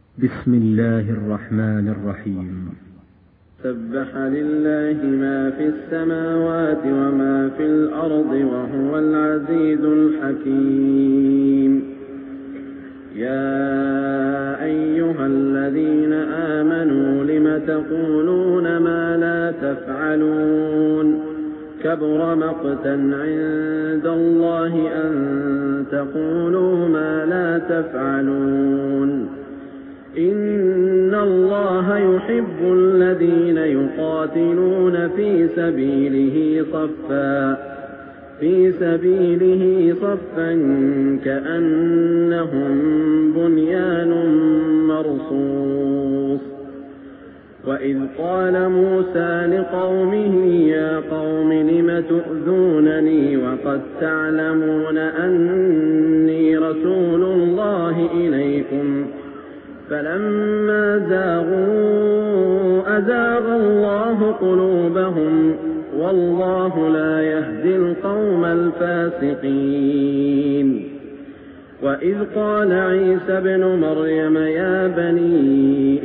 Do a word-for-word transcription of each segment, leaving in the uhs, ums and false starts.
بسم الله الرحمن الرحيم. سبح لله ما في السماوات وما في الأرض وهو العزيز الحكيم. يا أيها الذين آمنوا لم تقولون ما لا تفعلون كبر مقتا عند الله أن تقولوا ما لا تفعلون. إن الله يحب الذين يقاتلون في سبيله صفا في سبيله صفا كأنهم بنيان مرصوص. وإذ قال موسى لقومه يا قوم لم تؤذونني وقد تعلمون أني رسول الله إليكم فلما زاغوا أزاغ الله قلوبهم والله لا يهدي القوم الفاسقين. وإذ قال عيسى ابن مريم يا بني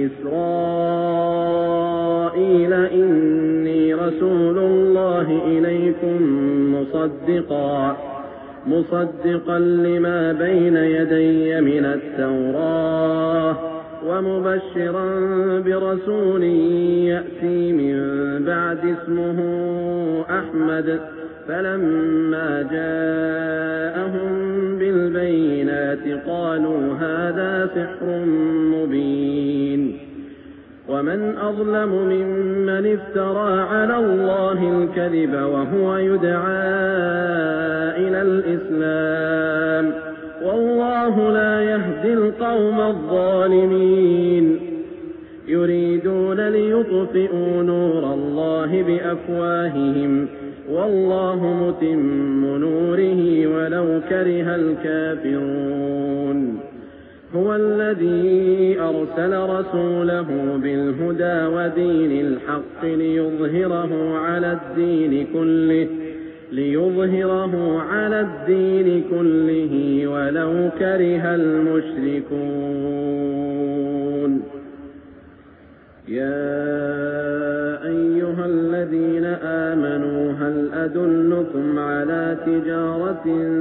إسرائيل إني رسول الله إليكم مصدقا مصدقا لما بين يدي من التوراة ومبشرا برسول يأتي من بعد اسمه أحمد. فلما جاءهم بالبينات قالوا هذا سحر مبين. ومن أظلم ممن افترى على الله الكذب وهو يدعى إلى الإسلام والله لا يهدي القوم الظالمين. يريدون ليطفئوا نور الله بأفواههم والله متم نوره ولو كره الكافرون. هو الذي أرسل رسوله بالهدى ودين الحق ليظهره على الدين كله ليظهره على الدين كله ولو كره المشركون. يا أيها الذين آمنوا هل أدلكم على تجارة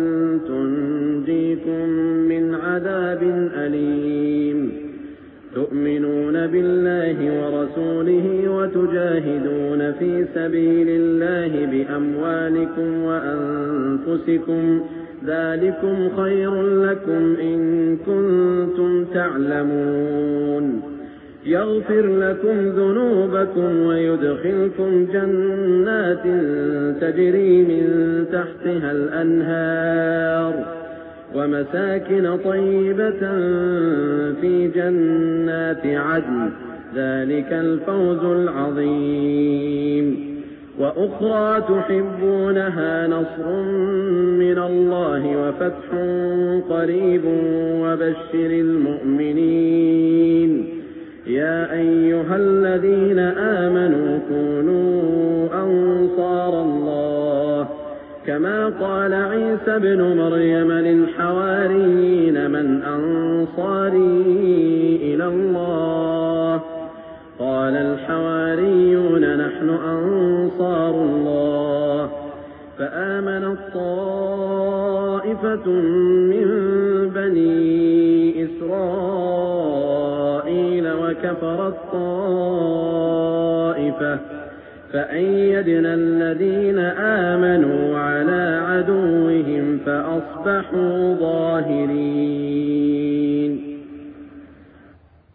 تنجيكم من عذاب أليم تؤمنون بالله ورسوله وتجاهدون في سبيل الله بأموالكم وأنفسكم ذلكم خير لكم إن كنتم تعلمون. يغفر لكم ذنوبكم ويدخلكم جنات تجري من تحتها الأنهار ومساكن طيبة في جنات عدن ذلك الفوز العظيم. وأخرى تحبونها نصر من الله وفتح قريب وبشر المؤمنين. يا أيها الذين آمنوا كونوا أنصار الله كما قال عيسى ابن مريم للحواريين من أنصاري إلى الله قال الحواريون نحن أنصار الله. فآمنت طائفة من بني إسرائيل وكفرت طائفة فأيدنا الذين آمنوا على عدوهم فأصبحوا ظاهرين.